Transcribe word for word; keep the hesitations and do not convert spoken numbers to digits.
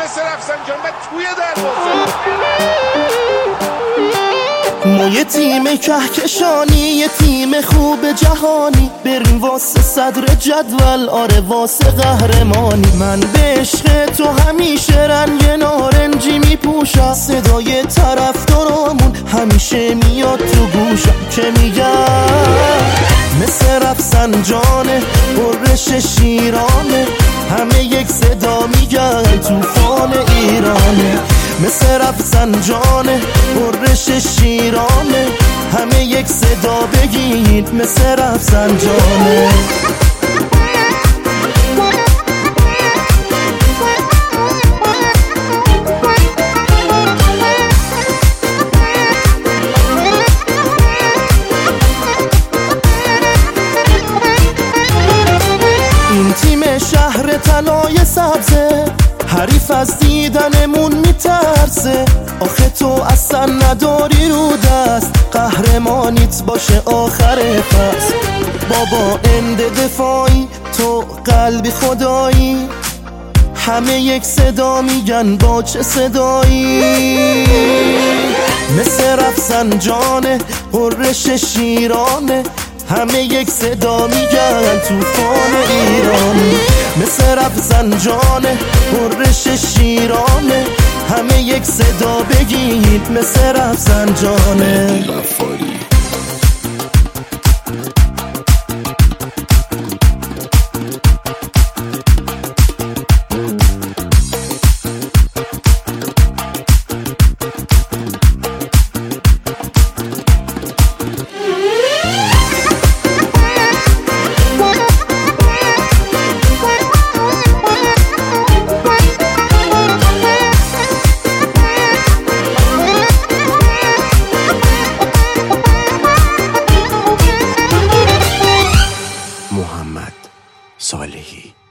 مثل رفسنجان و توی دروازه. ما یه تیم کهکشانی، یه تیم خوب جهانی، بریم واسه صدر جدول، آره واسه قهرمانی. من به عشق تو همیشه رنگ نارنجی میپوشم، صدای طرفدارامون همیشه میاد تو گوشم که میگن مثل رفسنجانه، برش شیرانه، همه یک صدا میگن طوفان ایرانه. مثل رفسنجانه، برش شیرانه، همه یک صدا بگید مثل رفسنجانه. این تیم شهر طلای سبزه، حریف از دیدنمون میترسه. آخه تو اصلا نداری رو دست، قهرمانیت باشه آخر فصل. بابا اند دفاعی، تو قلبی خدایی، همه یک صدا میگن با چه صدایی. مثل رفسنجانه، برش شیرانه، همه یک صدا میگن طوفان ایرانی. مثل رفسنجانه، برش شیرانه، همه یک صدا بگید مثل رفسنجانه. محمد صالحی.